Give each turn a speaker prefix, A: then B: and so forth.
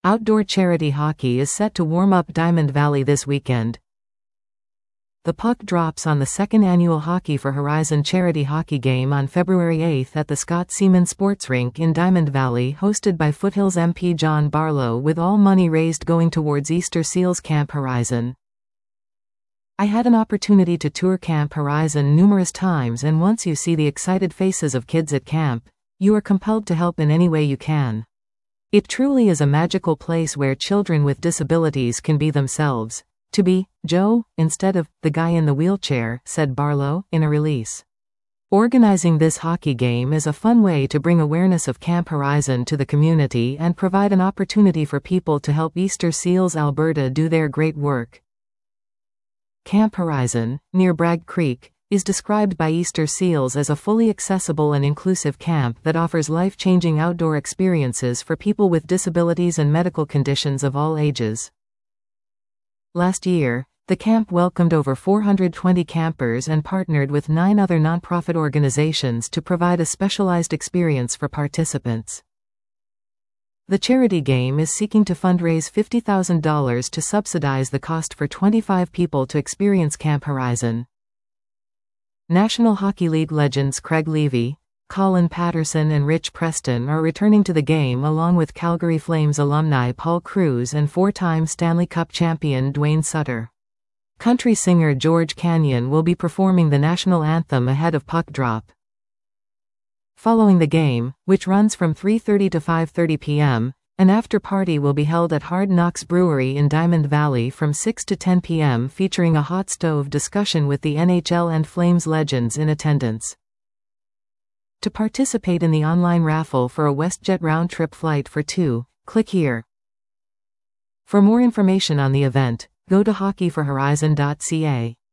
A: Outdoor charity hockey is set to warm up Diamond Valley this weekend. The puck drops on the second annual Hockey for Horizon charity hockey game on February 8 at the Scott Seaman Sports Rink in Diamond Valley, hosted by Foothills MP John Barlow, with all money raised going towards Easter Seals Camp Horizon. I had an opportunity to tour Camp Horizon numerous times, and once you see the excited faces of kids at camp, you are compelled to help in any way you can. It truly is a magical place where children with disabilities can be themselves. To be Joe, instead of the guy in the wheelchair, said Barlow, in a release. Organizing this hockey game is a fun way to bring awareness of Camp Horizon to the community and provide an opportunity for people to help Easter Seals Alberta do their great work. Camp Horizon, near Bragg Creek, is described by Easter Seals as a fully accessible and inclusive camp that offers life-changing outdoor experiences for people with disabilities and medical conditions of all ages. Last year, the camp welcomed over 420 campers and partnered with 9 other nonprofit organizations to provide a specialized experience for participants. The charity game is seeking to fundraise $50,000 to subsidize the cost for 25 people to experience Camp Horizon. National Hockey League legends Craig Levy, Colin Patterson and Rich Preston are returning to the game, along with Calgary Flames alumni Paul Cruz and 4-time Stanley Cup champion Dwayne Sutter. Country singer George Canyon will be performing the national anthem ahead of puck drop. Following the game, which runs from 3:30 to 5:30 p.m., an after-party will be held at Hard Knocks Brewery in Diamond Valley from 6 to 10 p.m. featuring a hot stove discussion with the NHL and Flames legends in attendance. To participate in the online raffle for a WestJet round-trip flight for 2, click here. For more information on the event, go to hockeyforhorizon.ca.